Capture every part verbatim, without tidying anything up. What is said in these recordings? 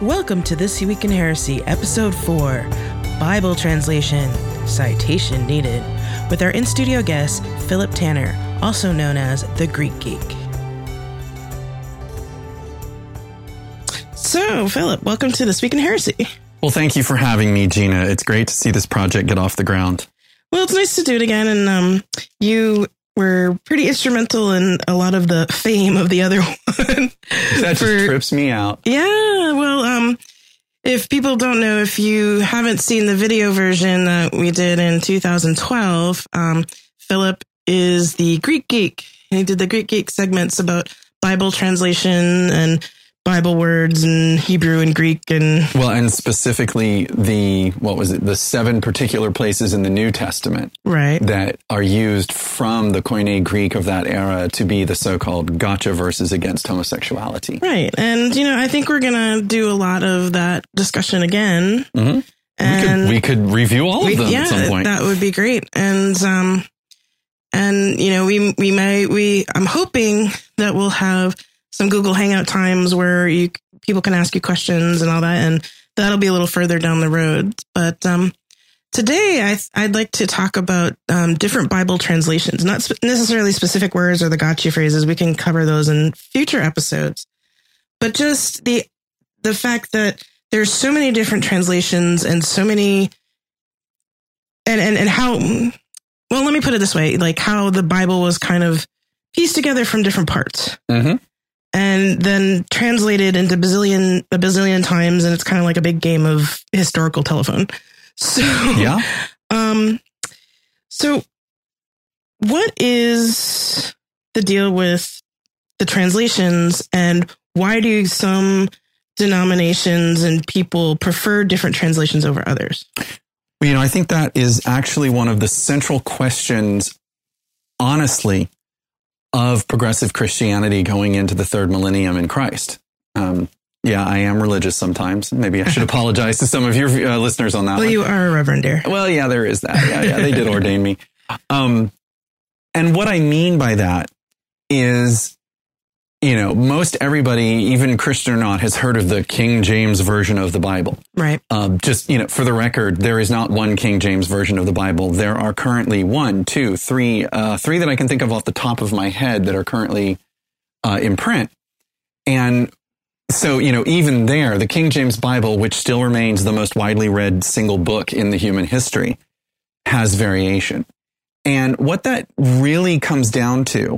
Welcome to This Week in Heresy, Episode four, Bible Translation, Citation Needed, with our in-studio guest, Philip Tanner, also known as The Greek Geek. So, Philip, welcome to This Week in Heresy. Well, thank you for having me, Gina. It's great to see this project get off the ground. Well, it's nice to do it again, and um, you were pretty instrumental in a lot of the fame of the other one. That For, just trips me out. Yeah, well, um, if people don't know, if you haven't seen the video version that we did in two thousand twelve, um, Philip is the Greek Geek. He did the Greek Geek segments about Bible translation and Bible words and Hebrew and Greek and well, and specifically the what was it? The seven particular places in the New Testament, right, that are used from the Koine Greek of that era to be the so-called gotcha verses against homosexuality. Right, and you know, I think we're gonna do a lot of that discussion again, mm-hmm. and we could, we could review all we, of them yeah, at some point. That would be great, and um, and you know, we we may we I'm hoping that we'll have some Google Hangout times where you people can ask you questions and all that, and that'll be a little further down the road. But um, today, I, I'd like to talk about um, different Bible translations, not sp- necessarily specific words or the gotcha phrases. We can cover those in future episodes, but just the the fact that there's so many different translations and so many, and and and how. Well, let me put it this way: like how the Bible was kind of pieced together from different parts. Mm-hmm. And then translated into bazillion a bazillion times, and it's kind of like a big game of historical telephone. So, yeah. Um, so, what is the deal with the translations, and why do some denominations and people prefer different translations over others? Well, you know, I think that is actually one of the central questions, honestly, of progressive Christianity going into the third millennium in Christ. Um, yeah, I am religious sometimes. Maybe I should apologize to some of your uh, listeners on that well, one. You are a reverend, dear. Well, yeah, there is that. Yeah, yeah, they did ordain me. Um, and what I mean by that is, you know, most everybody, even Christian or not, has heard of the King James Version of the Bible. Right. Um, just, you know, for the record, there is not one King James Version of the Bible. There are currently one, two, three, uh, three that I can think of off the top of my head that are currently uh, in print. And so, you know, even there, the King James Bible, which still remains the most widely read single book in the human history, has variation. And what that really comes down to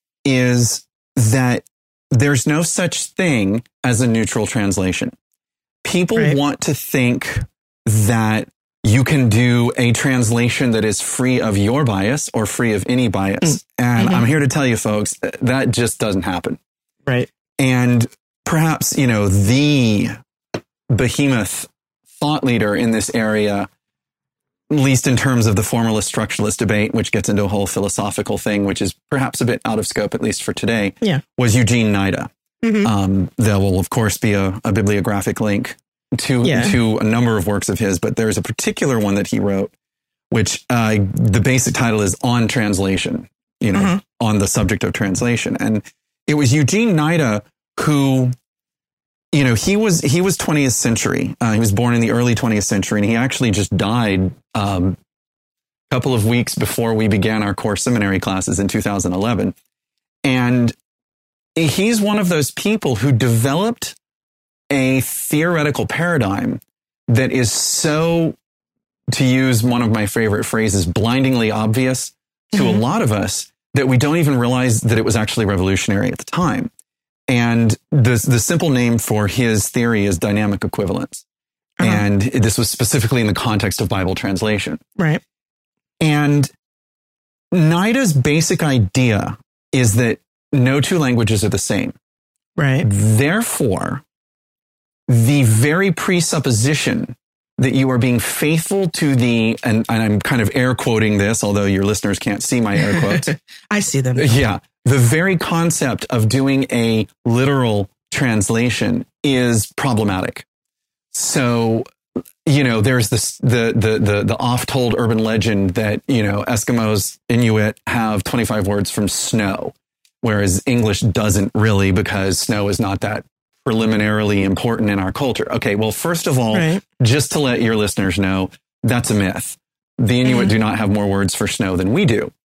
is that there's no such thing as a neutral translation. People right. want to think that you can do a translation that is free of your bias or free of any bias. Mm. And mm-hmm. I'm here to tell you, folks, that just doesn't happen. Right. And perhaps, you know, the behemoth thought leader in this area, at least in terms of the formalist structuralist debate, which gets into a whole philosophical thing, which is perhaps a bit out of scope, at least for today, yeah. was Eugene Nida. Mm-hmm. Um, there will, of course, be a, a bibliographic link to, yeah. to a number of works of his, but there's a particular one that he wrote, which uh, the basic title is On Translation, you know, mm-hmm. on the subject of translation. And it was Eugene Nida who, you know, he was he was twentieth century. Uh, he was born in the early twentieth century, and he actually just died um, a couple of weeks before we began our core seminary classes in two thousand eleven. And he's one of those people who developed a theoretical paradigm that is so, to use one of my favorite phrases, blindingly obvious to mm-hmm. a lot of us that we don't even realize that it was actually revolutionary at the time. And the the simple name for his theory is dynamic equivalence. Uh-huh. And this was specifically in the context of Bible translation. Right. And Nida's basic idea is that no two languages are the same. Right. Therefore, the very presupposition that you are being faithful to the, and, and I'm kind of air quoting this, although your listeners can't see my air quotes. I see them. Yeah. The very concept of doing a literal translation is problematic. So, you know, there's this, the, the, the, the oft-told urban legend that, you know, Eskimos, Inuit have twenty-five words from snow, whereas English doesn't really, because snow is not that preliminarily important in our culture. Okay, well, first of all, right. just to let your listeners know, that's a myth. The Inuit mm-hmm. do not have more words for snow than we do.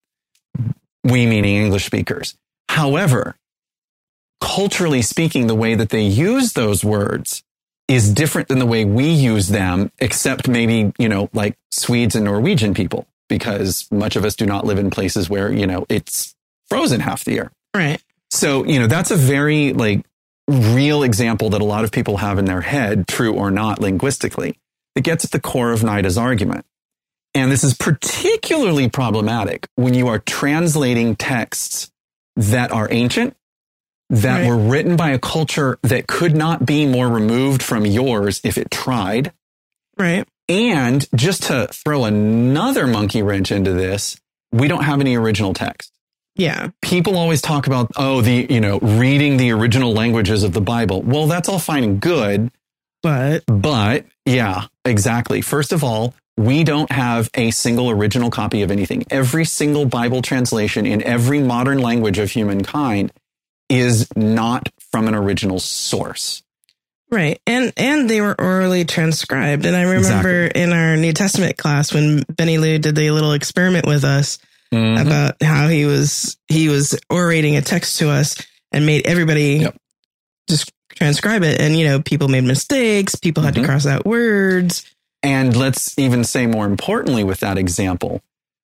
We meaning English speakers. However, culturally speaking, the way that they use those words is different than the way we use them, except maybe, you know, like Swedes and Norwegian people, because much of us do not live in places where, you know, it's frozen half the year. Right. So, you know, that's a very like real example that a lot of people have in their head, true or not linguistically, that gets at the core of Nida's argument. And this is particularly problematic when you are translating texts that are ancient, that right. were written by a culture that could not be more removed from yours if it tried. Right. And just to throw another monkey wrench into this, we don't have any original text. Yeah. People always talk about, oh, the, you know, reading the original languages of the Bible. Well, that's all fine and good. But, but yeah, exactly. First of all, we don't have a single original copy of anything. Every single Bible translation in every modern language of humankind is not from an original source. Right. And and they were orally transcribed. And I remember exactly. in our New Testament class when Benny Lou did the little experiment with us mm-hmm. about how he was he was orating a text to us and made everybody yep. just transcribe it. And, you know, people made mistakes. People had mm-hmm. to cross out words. And let's even say more importantly with that example,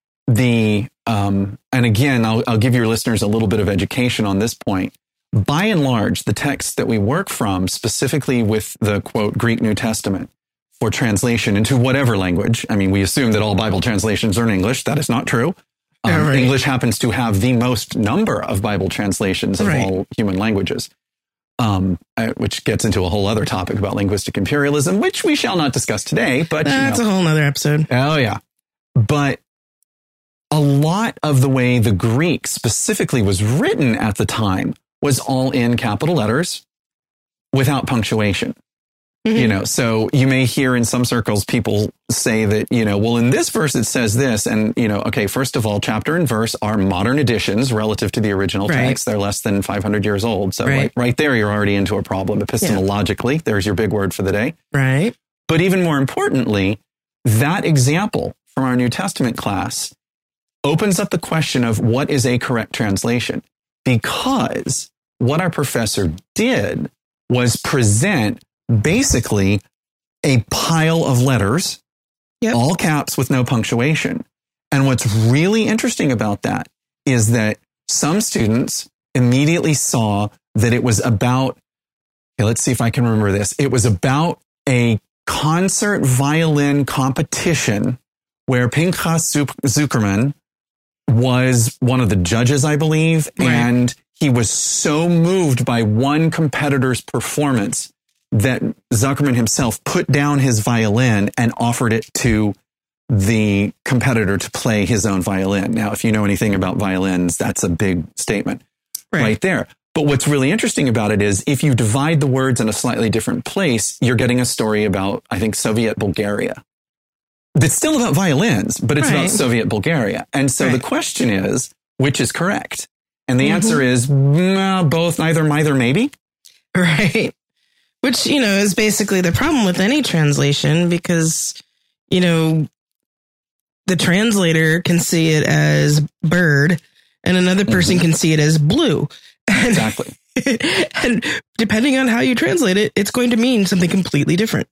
the um, and again, I'll, I'll give your listeners a little bit of education on this point. By and large, the texts that we work from, specifically with the, quote, Greek New Testament for translation into whatever language. I mean, we assume that all Bible translations are in English. That is not true. Um, yeah, right. English happens to have the most number of Bible translations of right. all human languages, um, which gets into a whole other topic about linguistic imperialism, which we shall not discuss today. But that's you know, a whole nother episode. Oh, yeah. But a lot of the way the Greek specifically was written at the time was all in capital letters without punctuation. Mm-hmm. You know, so you may hear in some circles people say that, you know, well, in this verse it says this. And, you know, OK, first of all, chapter and verse are modern editions relative to the original right. text. They're less than five hundred years old. So right. right, right there, you're already into a problem epistemologically. Yeah. There's your big word for the day. Right. But even more importantly, that example from our New Testament class opens up the question of what is a correct translation. Because what our professor did was present basically a pile of letters, yep. all caps with no punctuation. And what's really interesting about that is that some students immediately saw that it was about, okay, let's see if I can remember this. It was about a concert violin competition where Pinchas Zuckerman was one of the judges, I believe, right. and he was so moved by one competitor's performance that Zuckerman himself put down his violin and offered it to the competitor to play his own violin. Now, if you know anything about violins, that's a big statement right, right there. But what's really interesting about it is if you divide the words in a slightly different place, you're getting a story about, I think, Soviet Bulgaria. That's still about violins, but it's right. about Soviet Bulgaria. And so right. the question is, which is correct? And the mm-hmm. answer is mm, both, neither, neither, maybe. Right. Which, you know, is basically the problem with any translation because, you know, the translator can see it as bird and another person mm-hmm. can see it as blue. Exactly. And depending on how you translate it, it's going to mean something completely different.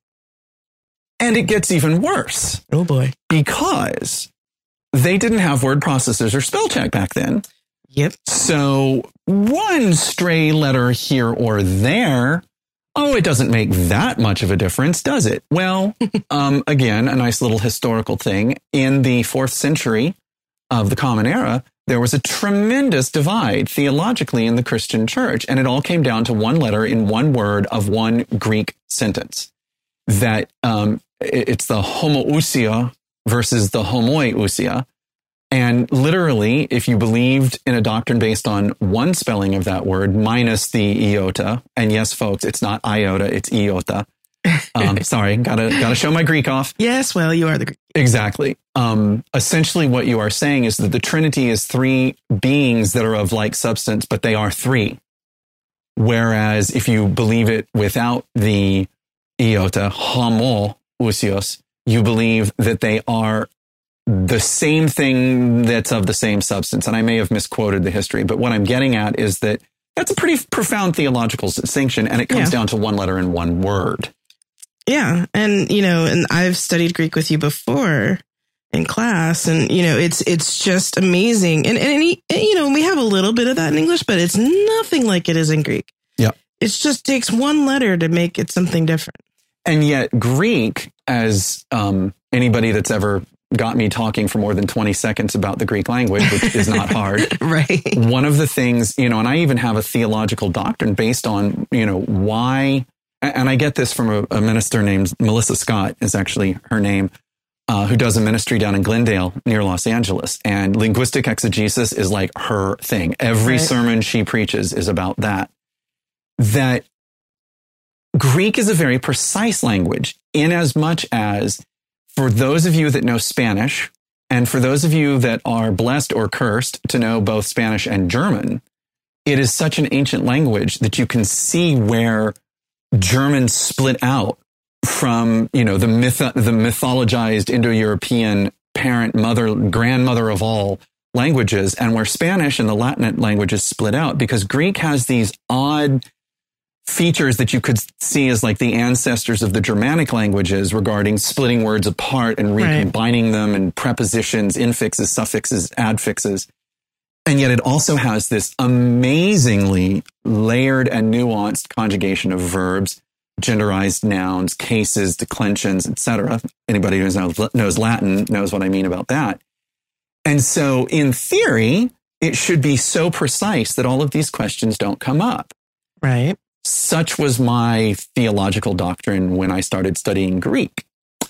And it gets even worse. Oh, boy. Because they didn't have word processors or spell check back then. Yep. So one stray letter here or there, oh, it doesn't make that much of a difference, does it? Well, um, again, a nice little historical thing. In the fourth century of the Common Era, there was a tremendous divide theologically in the Christian church. And it all came down to one letter in one word of one Greek sentence. That um, it's the homoousia versus the homoiousia. And literally, if you believed in a doctrine based on one spelling of that word minus the iota, and yes, folks, it's not iota, it's iota. Um, sorry, gotta gotta show my Greek off. Yes, well, you are the Greek. Exactly. Um, essentially, what you are saying is that the Trinity is three beings that are of like substance, but they are three. Whereas if you believe it without the iota, homo ousios, you believe that they are the same thing that's of the same substance. And I may have misquoted the history, but what I'm getting at is that that's a pretty profound theological distinction, and it comes yeah. down to one letter and one word. Yeah. And, you know, and I've studied Greek with you before in class, and, you know, it's it's just amazing. And, and, and, you know, we have a little bit of that in English, but it's nothing like it is in Greek. Yeah. It just takes one letter to make it something different. And yet Greek, as um, anybody that's ever got me talking for more than twenty seconds about the Greek language, which is not hard. Right. One of the things, you know, and I even have a theological doctrine based on, you know, why, and I get this from a, a minister named Melissa Scott is actually her name, uh, who does a ministry down in Glendale near Los Angeles. And linguistic exegesis is like her thing. Every right. sermon she preaches is about that. That Greek is a very precise language in as much as, for those of you that know Spanish, and for those of you that are blessed or cursed to know both Spanish and German, it is such an ancient language that you can see where German split out from, you know, the myth, the mythologized Indo-European parent, mother, grandmother of all languages, and where Spanish and the Latin languages split out, because Greek has these odd features that you could see as like the ancestors of the Germanic languages regarding splitting words apart and recombining right. them, and prepositions, infixes, suffixes, adfixes. And yet it also has this amazingly layered and nuanced conjugation of verbs, genderized nouns, cases, declensions, et cetera. Anybody who knows, knows Latin knows what I mean about that. And so in theory, it should be so precise that all of these questions don't come up. Right. Such was my theological doctrine when I started studying Greek.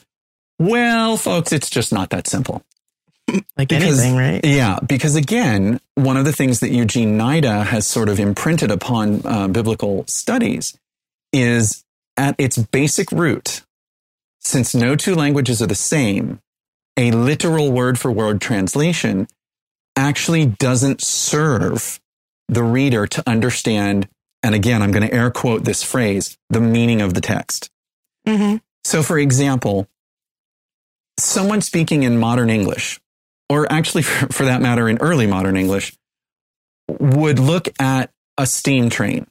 Well, folks, it's just not that simple. Like because, anything, right? Yeah, because again, one of the things that Eugene Nida has sort of imprinted upon uh, biblical studies is, at its basic root, since no two languages are the same, a literal word-for-word translation actually doesn't serve the reader to understand. And again, I'm going to air quote this phrase, the meaning of the text. Mm-hmm. So, for example, someone speaking in modern English, or actually, for, for that matter, in early modern English, would look at a steam train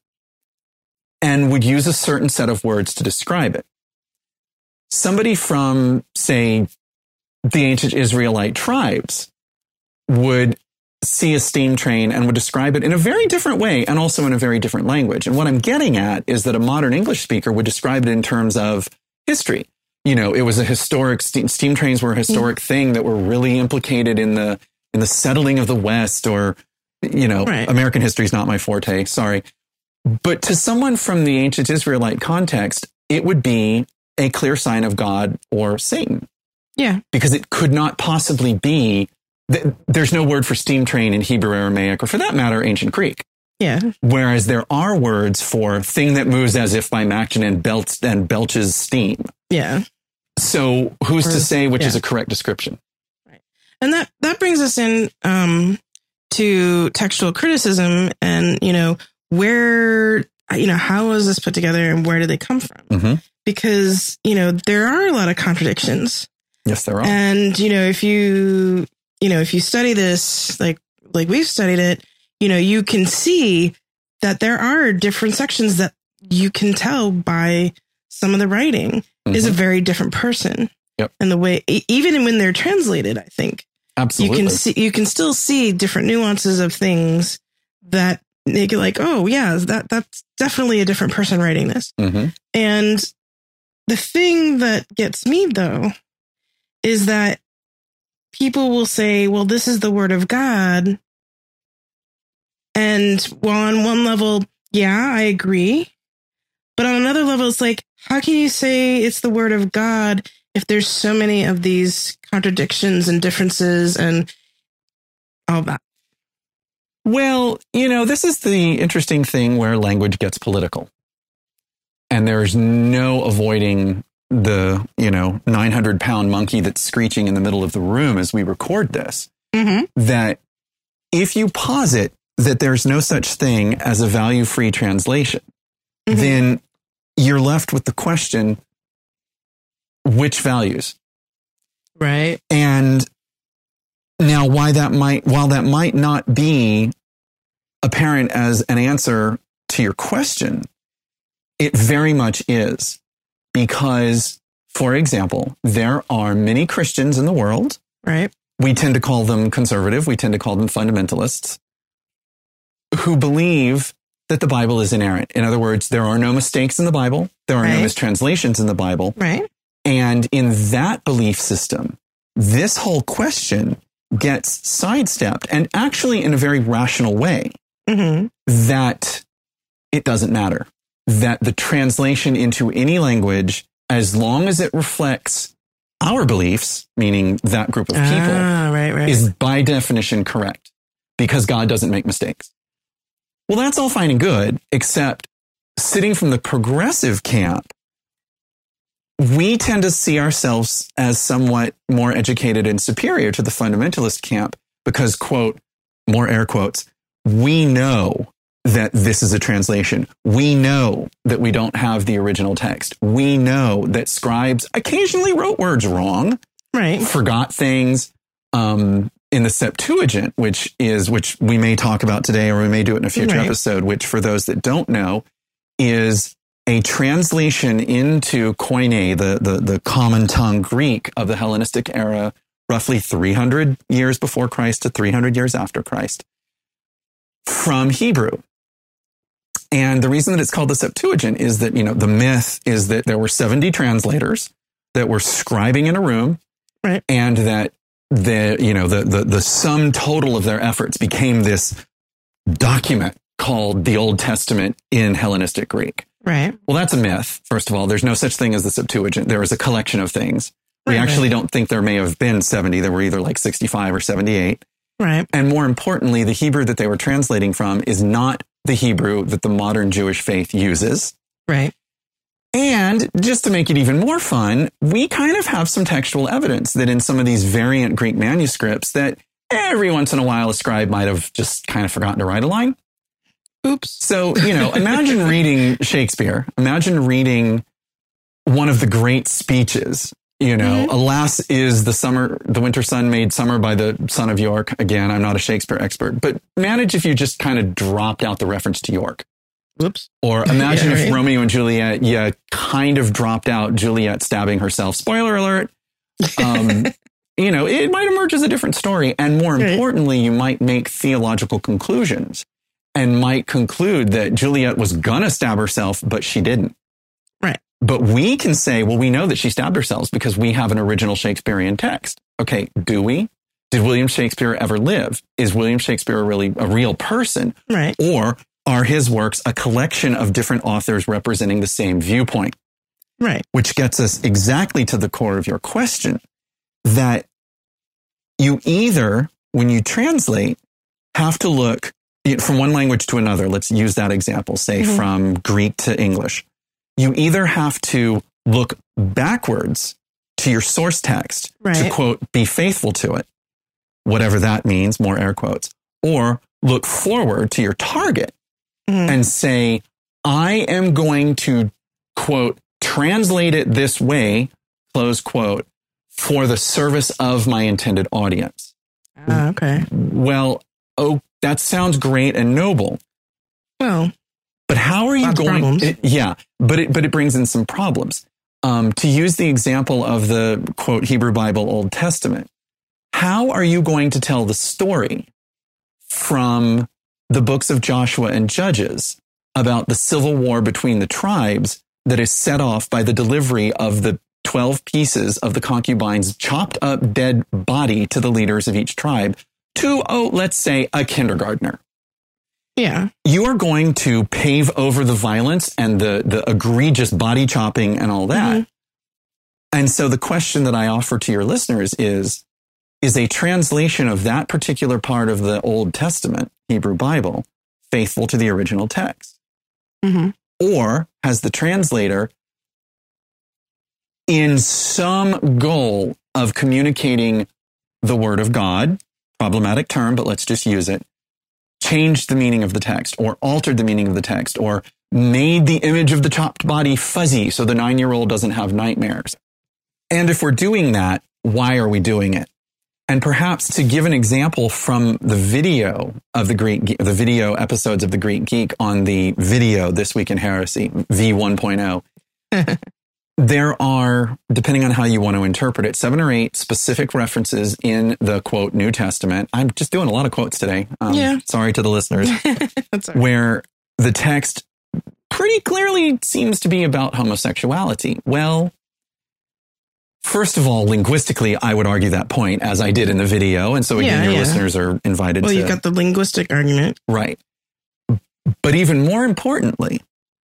and would use a certain set of words to describe it. Somebody from, say, the ancient Israelite tribes would see a steam train and would describe it in a very different way, and also in a very different language. And what I'm getting at is that a modern English speaker would describe it in terms of history. You know, it was a historic, steam, steam trains were a historic mm-hmm. thing that were really implicated in the in the settling of the West, or, you know, right. American history is not my forte, sorry. But to someone from the ancient Israelite context, it would be a clear sign of God or Satan. Yeah. Because it could not possibly be, there's no word for steam train in Hebrew, Aramaic, or for that matter, ancient Greek. Yeah. Whereas there are words for thing that moves as if by action and belts and belches steam. Yeah. So who's or, to say which yeah. is a correct description? Right. And that, that brings us in um, to textual criticism, and, you know, where, you know, how was this put together and where did they come from? Mm-hmm. Because, you know, there are a lot of contradictions. Yes, there are. And, you know, if you, you know, if you study this, like, like we've studied it, you know, you can see that there are different sections that you can tell by some of the writing mm-hmm. is a very different person. Yep. And the way, even when they're translated, I think. Absolutely. You can see, you can still see different nuances of things that make it like, oh yeah, that that's definitely a different person writing this. Mm-hmm. And the thing that gets me though is that people will say, well, this is the word of God. And while on one level, yeah, I agree. But on another level, it's like, how can you say it's the word of God if there's so many of these contradictions and differences and all that? Well, you know, this is the interesting thing where language gets political. And there's no avoiding the, you know, nine hundred pound monkey that's screeching in the middle of the room as we record this. Mm-hmm. That if you posit that there's no such thing as a value-free translation, mm-hmm. then you're left with the question, which values? Right. And now why that might, while that might not be apparent as an answer to your question, it very much is. Because, for example, there are many Christians in the world. Right. We tend to call them conservative. We tend to call them fundamentalists who believe that the Bible is inerrant. In other words, there are no mistakes in the Bible. There are right. no mistranslations in the Bible. Right. And in that belief system, this whole question gets sidestepped, and actually in a very rational way, mm-hmm. that it doesn't matter. That the translation into any language, as long as it reflects our beliefs, meaning that group of people, ah, right, right. is by definition correct, because God doesn't make mistakes. Well, that's all fine and good, except sitting from the progressive camp, we tend to see ourselves as somewhat more educated and superior to the fundamentalist camp because, quote, more air quotes, we know that this is a translation. We know that we don't have the original text. We know that scribes occasionally wrote words wrong, right? Forgot things. Um, in the Septuagint, which is, which we may talk about today, or we may do it in a future right. episode, which for those that don't know, is a translation into Koine, the, the, the common tongue Greek of the Hellenistic era, roughly three hundred years before Christ to three hundred years after Christ, from Hebrew. And the reason that it's called the Septuagint is that, you know, the myth is that there were seventy translators that were scribing in a room, right. and that the, you know, the, the, the sum total of their efforts became this document called the Old Testament in Hellenistic Greek. Right. Well, that's a myth. First of all, there's no such thing as the Septuagint. There is a collection of things. We right, actually right. don't think there may have been seventy. There were either like sixty-five or seventy-eight. Right. And more importantly, the Hebrew that they were translating from is not the Hebrew that the modern Jewish faith uses. Right. And just to make it even more fun, we kind of have some textual evidence that in some of these variant Greek manuscripts that every once in a while a scribe might have just kind of forgotten to write a line. Oops. So, you know, imagine reading Shakespeare. Imagine reading one of the great speeches, you know, mm-hmm. alas is the summer, the winter sun made summer by the son of York. Again, I'm not a Shakespeare expert, but manage if you just kind of dropped out the reference to York. Whoops. Or imagine yeah, if right. Romeo and Juliet, yeah, kind of dropped out Juliet stabbing herself. Spoiler alert. Um, you know, it might emerge as a different story. And more right. importantly, you might make theological conclusions and might conclude that Juliet was gonna stab herself, but she didn't. Right. But we can say, well, we know that she stabbed herself because we have an original Shakespearean text. Okay, do we? Did William Shakespeare ever live? Is William Shakespeare really a real person? Right. Or are his works a collection of different authors representing the same viewpoint? Right. Which gets us exactly to the core of your question, that you either, when you translate, have to look from one language to another. Let's use that example, say mm-hmm. from Greek to English. You either have to look backwards to your source text right. to, quote, be faithful to it, whatever that means, more air quotes, or look forward to your target mm-hmm. and say, I am going to, quote, translate it this way, close quote, for the service of my intended audience. Ah, okay. Well, oh, that sounds great and noble. Well, but how are you going? It, yeah, but it, but it brings in some problems. Um, to use the example of the, quote, Hebrew Bible Old Testament, how are you going to tell the story from the books of Joshua and Judges about the civil war between the tribes that is set off by the delivery of the twelve pieces of the concubine's chopped up dead body to the leaders of each tribe to, oh, let's say a kindergartner? Yeah. You are going to pave over the violence and the, the egregious body chopping and all that. Mm-hmm. And so the question that I offer to your listeners is, is a translation of that particular part of the Old Testament, Hebrew Bible, faithful to the original text? Mm-hmm. Or has the translator, in some goal of communicating the word of God, problematic term, but let's just use it, changed the meaning of the text or altered the meaning of the text or made the image of the chopped body fuzzy so the nine-year-old doesn't have nightmares. And if we're doing that, why are we doing it? And perhaps to give an example from the video of the Greek, the video episodes of the Greek Geek on the video This Week in Heresy, V one point oh, there are, depending on how you want to interpret it, seven or eight specific references in the, quote, New Testament. I'm just doing a lot of quotes today. Um, yeah. Sorry to the listeners. That's all right. Where the text pretty clearly seems to be about homosexuality. Well, first of all, linguistically, I would argue that point, as I did in the video. And so, again, yeah, your yeah. listeners are invited well, to... Well, you've got the linguistic argument. Right. But even more importantly,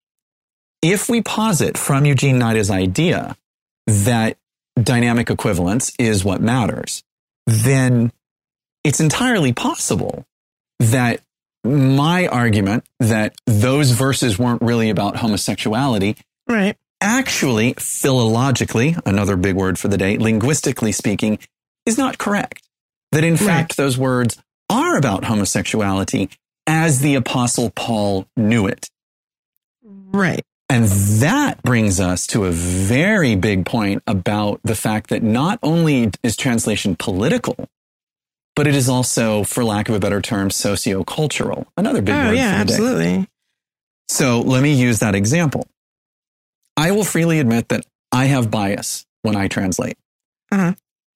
if we posit from Eugene Nida's idea that dynamic equivalence is what matters, then it's entirely possible that my argument that those verses weren't really about homosexuality... Right. Actually, philologically, another big word for the day, linguistically speaking, is not correct. That in right. fact, those words are about homosexuality as the Apostle Paul knew it. Right. And that brings us to a very big point about the fact that not only is translation political, but it is also, for lack of a better term, sociocultural. Another big oh, word yeah, for the absolutely. day. So let me use that example. I will freely admit that I have bias when I translate. Uh-huh.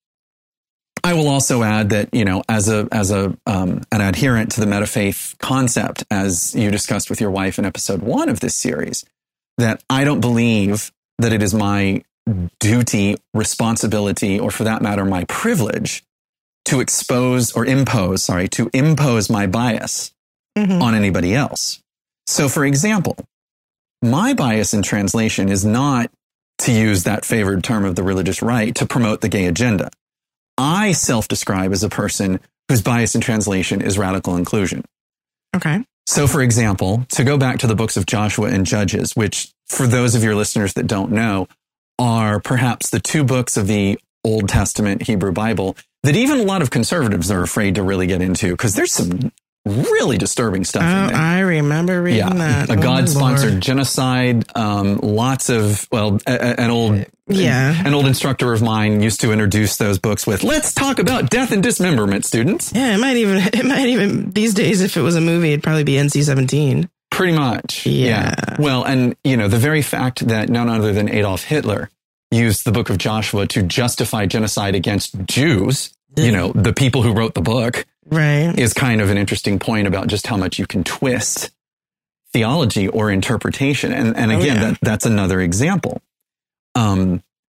I will also add that, you know, as a as a um, an adherent to the metafaith concept, as you discussed with your wife in episode one of this series, that I don't believe that it is my duty, responsibility, or for that matter, my privilege to expose or impose, sorry, to impose my bias mm-hmm. on anybody else. So, for example, my bias in translation is not, to use that favored term of the religious right, to promote the gay agenda. I self-describe as a person whose bias in translation is radical inclusion. Okay. So, for example, to go back to the books of Joshua and Judges, which, for those of your listeners that don't know, are perhaps the two books of the Old Testament Hebrew Bible that even a lot of conservatives are afraid to really get into, because there's some really disturbing stuff oh, in there. I remember reading yeah. that. A oh, God-sponsored genocide. Um, lots of, well, a, a, an old yeah. an old instructor of mine used to introduce those books with, let's talk about death and dismemberment, students. Yeah, it might even, it might even, these days, if it was a movie, it'd probably be N C seventeen. Pretty much. Yeah. yeah. Well, and, you know, the very fact that none other than Adolf Hitler used the book of Joshua to justify genocide against Jews, you know, the people who wrote the book, right, is kind of an interesting point about just how much you can twist theology or interpretation. And, and again, oh, yeah. that, that's another example. Um,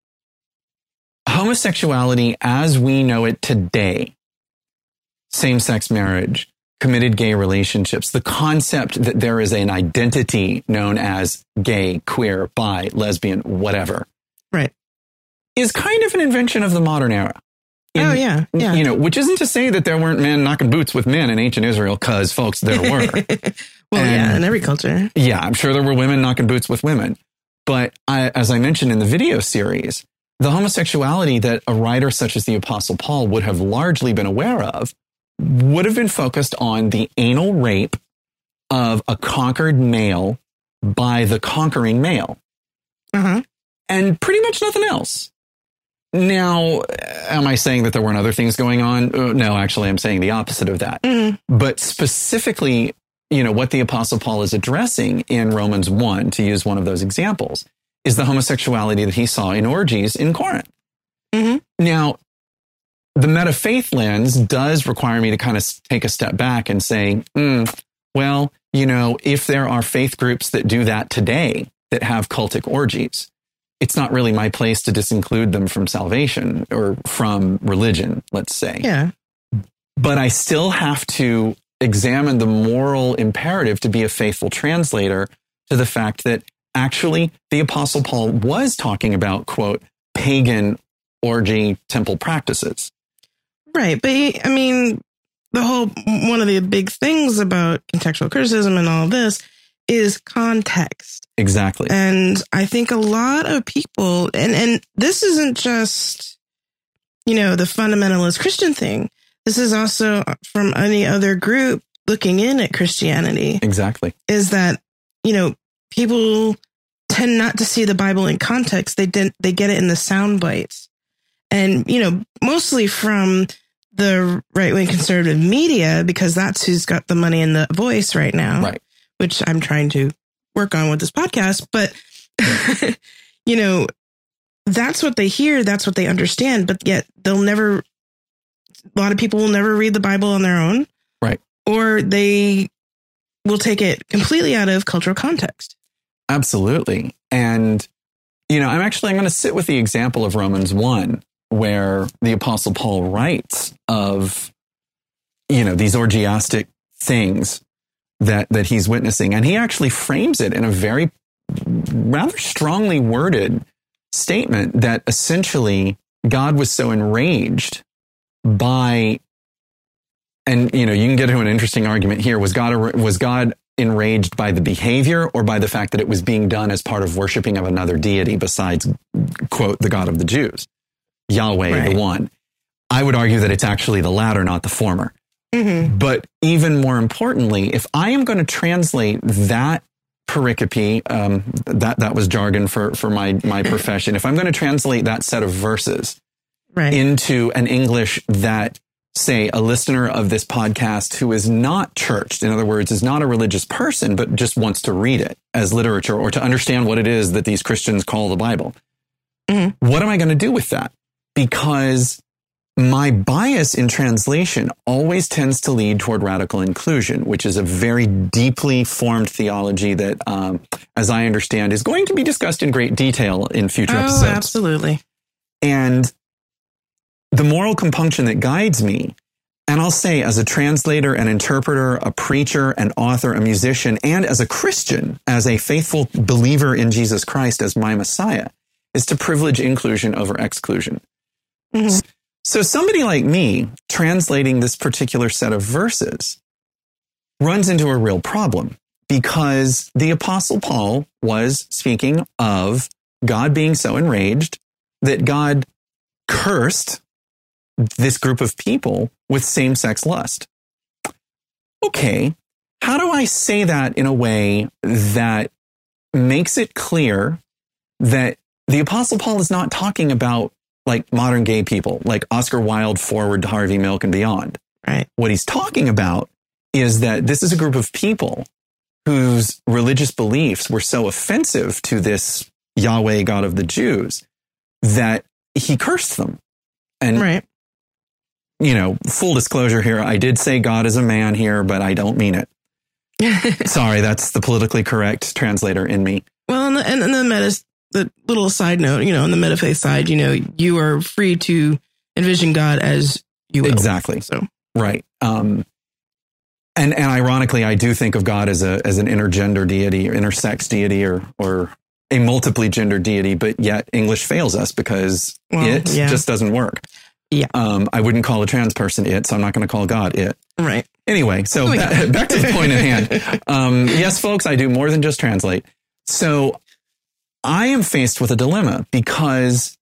homosexuality as we know it today, same-sex marriage, committed gay relationships, the concept that there is an identity known as gay, queer, bi, lesbian, whatever, right, is kind of an invention of the modern era. In, oh, yeah, yeah. You know, which isn't to say that there weren't men knocking boots with men in ancient Israel, because, folks, there were. well, and, yeah, in every culture. Yeah, I'm sure there were women knocking boots with women. But I, as I mentioned in the video series, the homosexuality that a writer such as the Apostle Paul would have largely been aware of would have been focused on the anal rape of a conquered male by the conquering male. Uh-huh. And pretty much nothing else. Now, am I saying that there weren't other things going on? Uh, no, actually, I'm saying the opposite of that. Mm-hmm. But specifically, you know, what the Apostle Paul is addressing in Romans one, to use one of those examples, is the homosexuality that he saw in orgies in Corinth. Mm-hmm. Now, the meta-faith lens does require me to kind of take a step back and say, mm, well, you know, if there are faith groups that do that today, that have cultic orgies, it's not really my place to disinclude them from salvation or from religion, let's say. Yeah. But I still have to examine the moral imperative to be a faithful translator to the fact that actually the Apostle Paul was talking about, quote, pagan orgy temple practices. Right. But I mean, the whole, one of the big things about contextual criticism and all this is context. Exactly. And I think a lot of people, and, and this isn't just, you know, the fundamentalist Christian thing. This is also from any other group looking in at Christianity. Exactly. Is that, you know, people tend not to see the Bible in context. They didn't, they get it in the sound bites. And, you know, mostly from the right-wing conservative media, because that's who's got the money and the voice right now, right? Which I'm trying to work on with this podcast. But, you know, that's what they hear. That's what they understand. But yet they'll never, a lot of people will never read the Bible on their own. Right. Or they will take it completely out of cultural context. Absolutely. And, you know, I'm actually, I'm going to sit with the example of Romans one, where the Apostle Paul writes of, you know, these orgiastic things that, that he's witnessing. And he actually frames it in a very rather strongly worded statement that essentially God was so enraged by, and, you know, you can get into an interesting argument here. Was God, was God enraged by the behavior or by the fact that it was being done as part of worshiping of another deity besides, quote, the God of the Jews? Yahweh, right. The one. I would argue that it's actually the latter, not the former. Mm-hmm. But even more importantly, if I am going to translate that pericope, um, that that was jargon for for my my profession. If I'm going to translate that set of verses right. into an English that, say, a listener of this podcast who is not churched, in other words, is not a religious person, but just wants to read it as literature or to understand what it is that these Christians call the Bible, mm-hmm. what am I going to do with that? Because my bias in translation always tends to lead toward radical inclusion, which is a very deeply formed theology that, um, as I understand, is going to be discussed in great detail in future oh, episodes. Absolutely. And the moral compunction that guides me, and I'll say as a translator, an interpreter, a preacher, an author, a musician, and as a Christian, as a faithful believer in Jesus Christ as my Messiah, is to privilege inclusion over exclusion. Mm-hmm. So somebody like me translating this particular set of verses runs into a real problem because the Apostle Paul was speaking of God being so enraged that God cursed this group of people with same-sex lust. Okay, how do I say that in a way that makes it clear that the Apostle Paul is not talking about like modern gay people, like Oscar Wilde forward to Harvey Milk and beyond. Right. What he's talking about is that this is a group of people whose religious beliefs were so offensive to this Yahweh, God of the Jews, that he cursed them. And, right. you know, full disclosure here, I did say God is a man here, but I don't mean it. Sorry, that's the politically correct translator in me. Well, and the, and the meta, the little side note, you know, on the metafaith side, you know, you are free to envision God as you will. Exactly. So right. Um, and and ironically, I do think of God as a as an intergender deity or intersex deity or or a multiply gender deity, but yet English fails us because well, it yeah. just doesn't work. Yeah. Um, I wouldn't call a trans person it, so I'm not going to call God it. Right. Anyway, so oh, back, back to the point at hand. Um, yes, folks, I do more than just translate. So I am faced with a dilemma because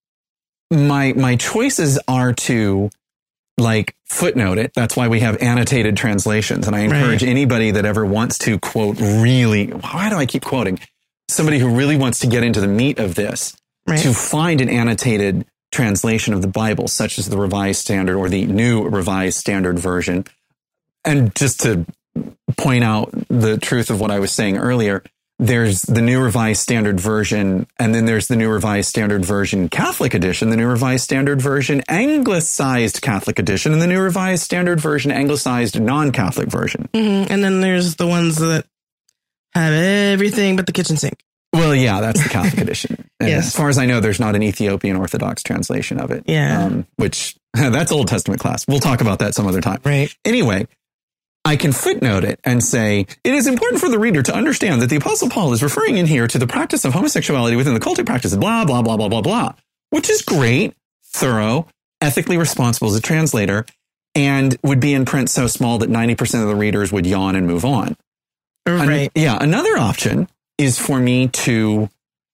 my my choices are to like footnote it. That's why we have annotated translations. And I encourage right. anybody that ever wants to quote really, why do I keep quoting? Somebody who really wants to get into the meat of this right. to find an annotated translation of the Bible, such as the Revised Standard or the New Revised Standard Version. And just to point out the truth of what I was saying earlier, there's the New Revised Standard Version, and then there's the New Revised Standard Version Catholic Edition, the New Revised Standard Version Anglicized Catholic Edition, and the New Revised Standard Version Anglicized Non-Catholic Version. Mm-hmm. And then there's the ones that have everything but the kitchen sink. Well, yeah, that's the Catholic Edition. And yes. As far as I know, there's not an Ethiopian Orthodox translation of it. Yeah. Um, which, that's Old Testament class. We'll talk about that some other time. Right. Anyway, I can footnote it and say, it is important for the reader to understand that the Apostle Paul is referring in here to the practice of homosexuality within the cultic practices, blah, blah, blah, blah, blah, blah, which is great, thorough, ethically responsible as a translator, and would be in print so small that ninety percent of the readers would yawn and move on. Right. An- yeah. Another option is for me to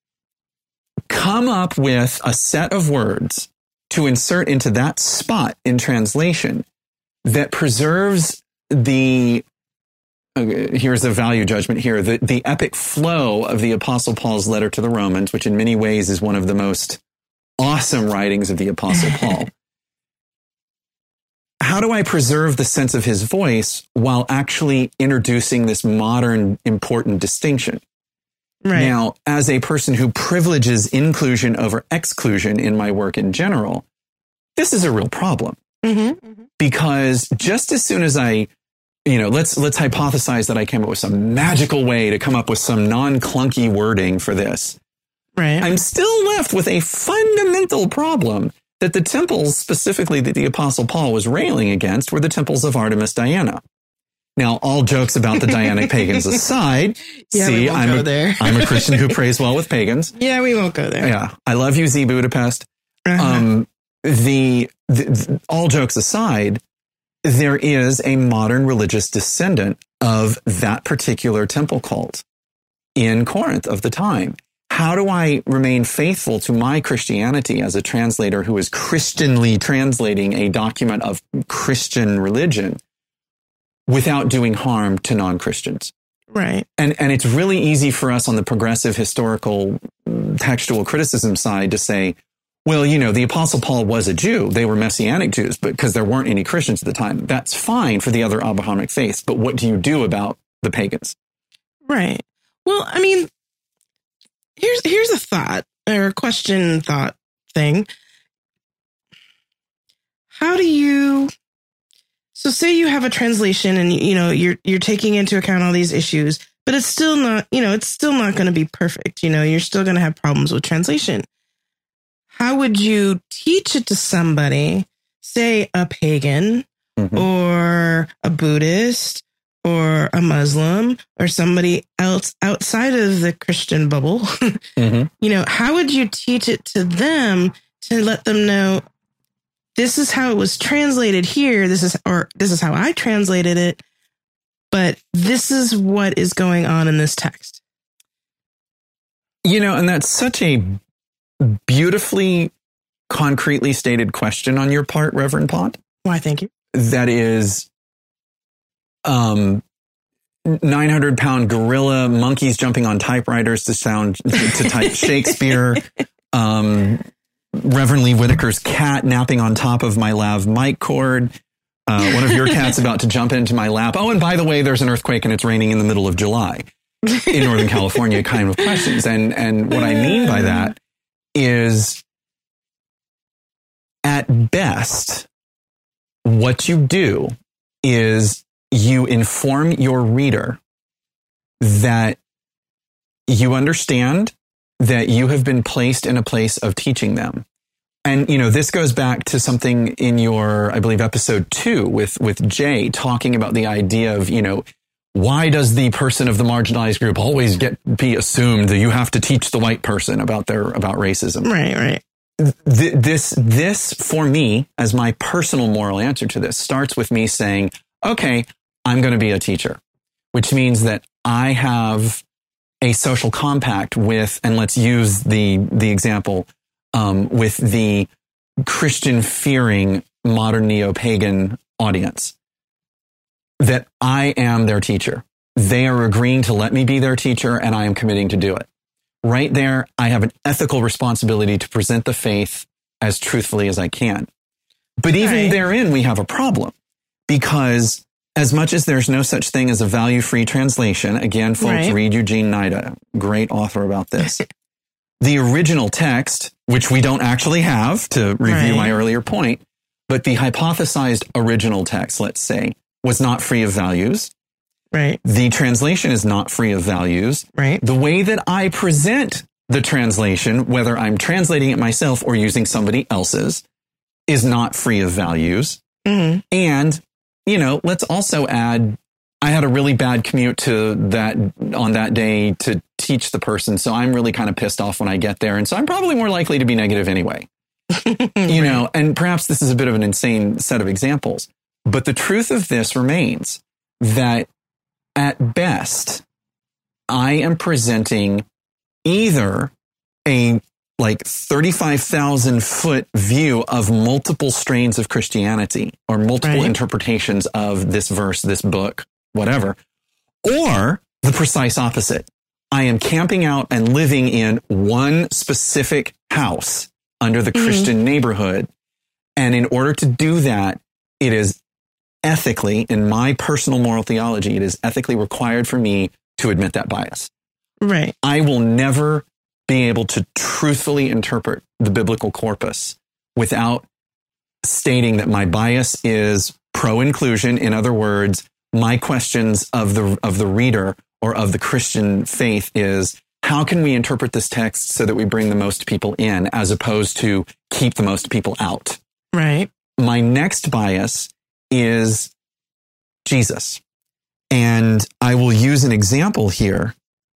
come up with a set of words to insert into that spot in translation that preserves the uh, here's a value judgment here. The, the epic flow of the Apostle Paul's letter to the Romans, which in many ways is one of the most awesome writings of the Apostle Paul. How do I preserve the sense of his voice while actually introducing this modern important distinction? Right. Now, as a person who privileges inclusion over exclusion in my work in general, this is a real problem. Mm-hmm. Mm-hmm. Because just as soon as I, you know, let's let's hypothesize that I came up with some magical way to come up with some non-clunky wording for this. Right. I'm still left with a fundamental problem that the temples, specifically that the Apostle Paul was railing against, were the temples of Artemis Diana. Now, all jokes about the Dianic pagans aside, yeah, see, we won't I'm, go a, there. I'm a Christian who prays well with pagans. Yeah, we won't go there. Yeah, I love you, Z Budapest. Uh-huh. Um, the, the, the all jokes aside, there is a modern religious descendant of that particular temple cult in Corinth of the time. How do I remain faithful to my Christianity as a translator who is Christianly translating a document of Christian religion without doing harm to non-Christians? Right. And and it's really easy for us on the progressive historical textual criticism side to say, well, you know, the Apostle Paul was a Jew. They were Messianic Jews, but because there weren't any Christians at the time. That's fine for the other Abrahamic faiths. But what do you do about the pagans? Right. Well, I mean, Here's here's a thought or a question thought thing. How do you so say you have a translation and you know you're you're taking into account all these issues, but it's still not, you know, it's still not going to be perfect. You know, you're still going to have problems with translation. How would you teach it to somebody, say a pagan mm-hmm. or a Buddhist or a Muslim or somebody else outside of the Christian bubble? mm-hmm. You know, how would you teach it to them to let them know this is how it was translated here? This is, or this is how I translated it, but this is what is going on in this text. You know, and that's such a beautifully concretely stated question on your part, Reverend Pott. Why, thank you. That is, Um, nine hundred pound gorilla, monkeys jumping on typewriters to sound, to type Shakespeare, um, Reverend Lee Whitaker's cat napping on top of my lav mic cord, uh, one of your cats about to jump into my lap. Oh, and by the way, there's an earthquake and it's raining in the middle of July in Northern California kind of questions. And, and what I mean by that is at best, what you do is you inform your reader that you understand that you have been placed in a place of teaching them. And, you know, this goes back to something in your, I believe, episode two with, with Jay talking about the idea of, you know, why does the person of the marginalized group always get be assumed that you have to teach the white person about their, about racism? Right, right. Th- this, this for me, as my personal moral answer to this, starts with me saying, okay, I'm going to be a teacher, which means that I have a social compact with, and let's use the the example um, with the Christian-fearing modern neo-pagan audience, that I am their teacher. They are agreeing to let me be their teacher, and I am committing to do it. Right there, I have an ethical responsibility to present the faith as truthfully as I can. But even right. therein, we have a problem, because as much as there's no such thing as a value-free translation, again, folks, right. read Eugene Nida, great author about this. The original text, which we don't actually have, to review right. my earlier point, but the hypothesized original text, let's say, was not free of values. Right. The translation is not free of values. Right. The way that I present the translation, whether I'm translating it myself or using somebody else's, is not free of values. Mm-hmm. And, you know, let's also add, I had a really bad commute to that on that day to teach the person. So I'm really kind of pissed off when I get there. And so I'm probably more likely to be negative anyway. You right. know, and perhaps this is a bit of an insane set of examples. But the truth of this remains that at best, I am presenting either a like thirty-five thousand foot view of multiple strains of Christianity or multiple right. interpretations of this verse, this book, whatever, or the precise opposite. I am camping out and living in one specific house under the mm-hmm. Christian neighborhood. And in order to do that, it is ethically, in my personal moral theology, it is ethically required for me to admit that bias. Right. I will never be able to truthfully interpret the biblical corpus without stating that my bias is pro-inclusion. In other words, my questions of the of the reader or of the Christian faith is, how can we interpret this text so that we bring the most people in, as opposed to keep the most people out? Right. My next bias is Jesus. And I will use an example here.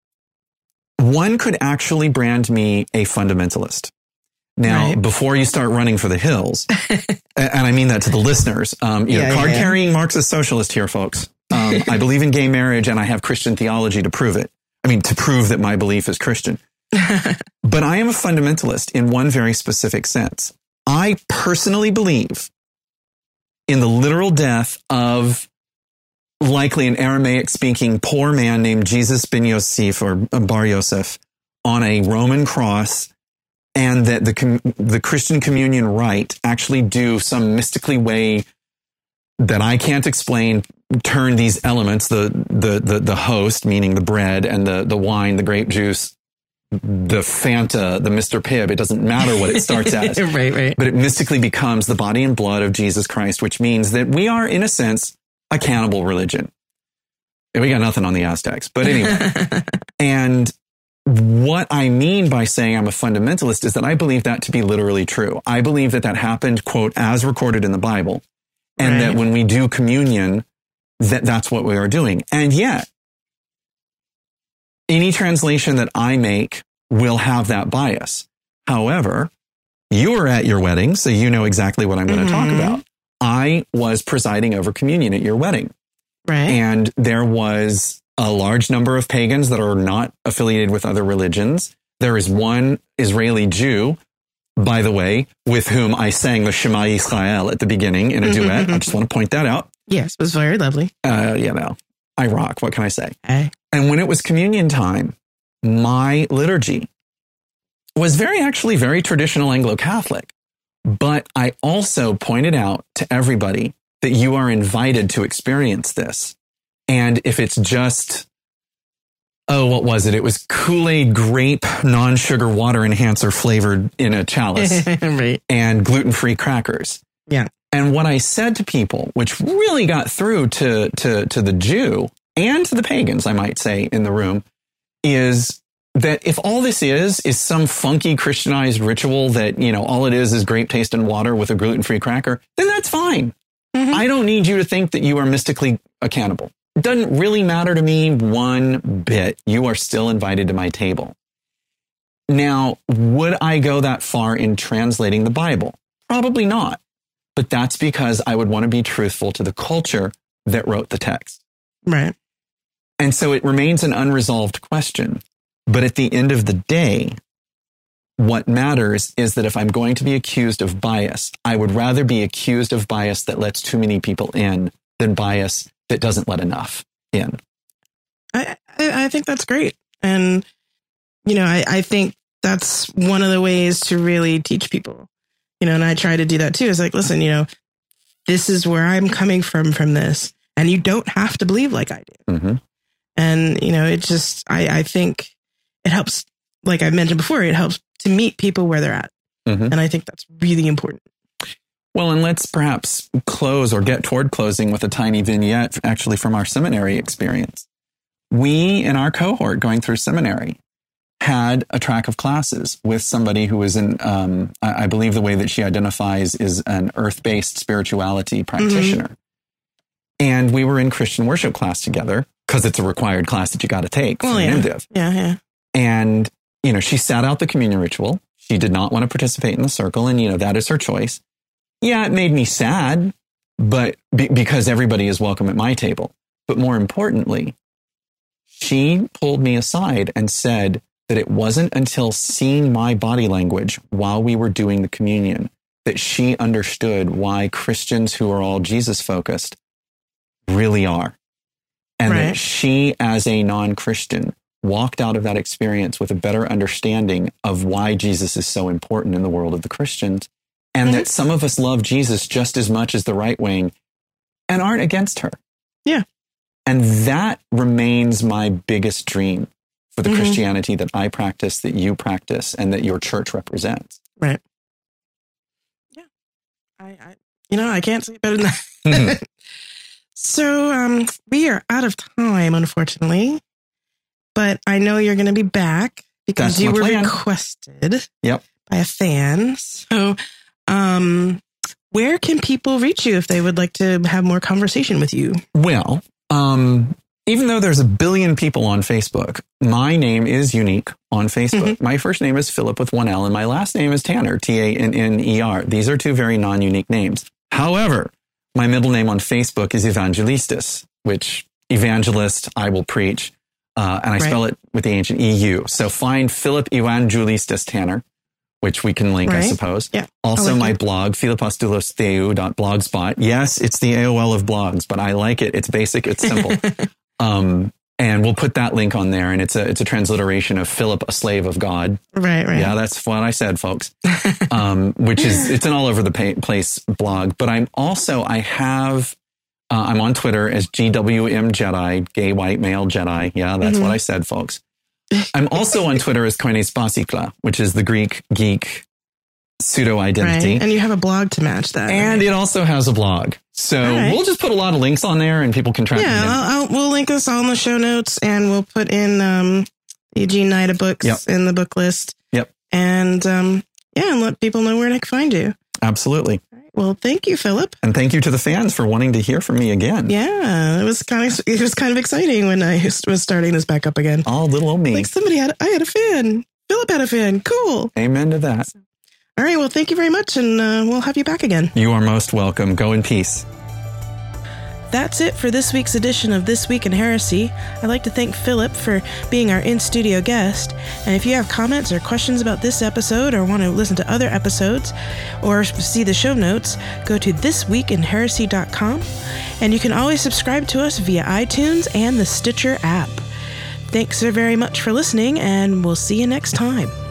One could actually brand me a fundamentalist. Now, right. before you start running for the hills, and I mean that to the listeners, um, you yeah, know, card-carrying yeah. Marxist socialist here, folks. Um, I believe in gay marriage, and I have Christian theology to prove it. I mean, to prove that my belief is Christian. But I am a fundamentalist in one very specific sense. I personally believe in the literal death of likely an Aramaic-speaking poor man named Jesus ben Yosef or Bar Yosef on a Roman cross, and that the the Christian communion rite actually do some mystically way that I can't explain, turn these elements, the the the the host, meaning the bread, and the the wine, the grape juice, the Fanta, the Mister Pibb, it doesn't matter what it starts as. right, right. But it mystically becomes the body and blood of Jesus Christ, which means that we are, in a sense, a cannibal religion. And we got nothing on the Aztecs. But anyway. And what I mean by saying I'm a fundamentalist is that I believe that to be literally true. I believe that that happened, quote, as recorded in the Bible. And right. that when we do communion, that that's what we are doing. And yet, any translation that I make will have that bias. However, you were at your wedding, so you know exactly what I'm going to mm-hmm. talk about. I was presiding over communion at your wedding. Right. And there was a large number of pagans that are not affiliated with other religions. There is one Israeli Jew, by the way, with whom I sang the Shema Yisrael at the beginning in a duet. I just want to point that out. Yes, it was very lovely. Uh, you know, I rock. What can I say? Hey. And when it was communion time, my liturgy was very, actually very traditional Anglo-Catholic. But I also pointed out to everybody that you are invited to experience this. And if it's just, oh, what was it? It was Kool-Aid grape non-sugar water enhancer flavored in a chalice right. and gluten-free crackers. Yeah. And what I said to people, which really got through to, to, to the Jew and to the pagans, I might say, in the room, is that if all this is, is some funky Christianized ritual that, you know, all it is is grape taste and water with a gluten-free cracker, then that's fine. Mm-hmm. I don't need you to think that you are mystically a cannibal. It doesn't really matter to me one bit. You are still invited to my table. Now, would I go that far in translating the Bible? Probably not. But that's because I would want to be truthful to the culture that wrote the text. Right. And so it remains an unresolved question. But at the end of the day, what matters is that if I'm going to be accused of bias, I would rather be accused of bias that lets too many people in than bias that doesn't let enough in. I, I, I think that's great. And, you know, I, I think that's one of the ways to really teach people, you know, and I try to do that too. Is like, listen, you know, this is where I'm coming from, from this, and you don't have to believe like I do. Mm-hmm. And, you know, it just, I, I think it helps, like I mentioned before, it helps to meet people where they're at. Mm-hmm. And I think that's really important. Well, and let's perhaps close or get toward closing with a tiny vignette actually from our seminary experience. We, in our cohort going through seminary, had a track of classes with somebody who was in, um, I, I believe the way that she identifies is an earth-based spirituality practitioner. Mm-hmm. And we were in Christian worship class together because it's a required class that you got to take well, for yeah. MDiv. Yeah, yeah. And, you know, she sat out the communion ritual. She did not want to participate in the circle. And, you know, that is her choice. Yeah, it made me sad, but be, because everybody is welcome at my table. But more importantly, she pulled me aside and said, that it wasn't until seeing my body language while we were doing the communion that she understood why Christians who are all Jesus focused really are. And right. that she, as a non-Christian, walked out of that experience with a better understanding of why Jesus is so important in the world of the Christians. And mm-hmm. that some of us love Jesus just as much as the right wing and aren't against her. Yeah. And that remains my biggest dream for the mm-hmm. Christianity that I practice, that you practice, and that your church represents. Right. Yeah. I, I you know, I can't say it better than that. Mm-hmm. So um, we are out of time, unfortunately. But I know you're going to be back because That's you were plan. requested yep. by a fan. So um, where can people reach you if they would like to have more conversation with you? Well, um, even though there's a billion people on Facebook, my name is unique on Facebook. Mm-hmm. My first name is Philip with one L, and my last name is Tanner, T A N N E R. These are two very non-unique names. However, my middle name on Facebook is Evangelistus, which evangelist, I will preach. Uh, and I right. spell it with the ancient E U. So find Philip Evangelistus Tanner, which we can link, right. I suppose. Yeah. Also, like my it. blog, philippostulostheu dot blogspot. Yes, it's the A O L of blogs, but I like it. It's basic. It's simple. um, and we'll put that link on there. And it's a it's a transliteration of Philip, a slave of God. Right, right. Yeah, that's what I said, folks. um, which is, it's an all over the pa- place blog. But I'm also, I have... Uh, I'm on Twitter as G W M Jedi, gay white male Jedi. Yeah, that's mm-hmm. what I said, folks. I'm also on Twitter as Koine Spasikla, which is the Greek geek pseudo identity. Right. And you have a blog to match that. And right? it also has a blog. So right. we'll just put a lot of links on there and people can track yeah, them. Yeah, I'll, I'll, we'll link this all in the show notes and we'll put in um, Eugene Nida books yep. in the book list. Yep. And um, yeah, and let people know where to find you. Absolutely. Well, thank you, Philip. And thank you to the fans for wanting to hear from me again. Yeah, it was kind of it was kind of exciting when I was starting this back up again. Oh, little old me. Like somebody had, I had a fan. Philip had a fan. Cool. Amen to that. All right. Well, thank you very much. And uh, we'll have you back again. You are most welcome. Go in peace. That's it for this week's edition of This Week in Heresy. I'd like to thank Philip for being our in-studio guest. And if you have comments or questions about this episode or want to listen to other episodes or see the show notes, go to this week in heresy dot com. And you can always subscribe to us via iTunes and the Stitcher app. Thanks so very much for listening, and we'll see you next time.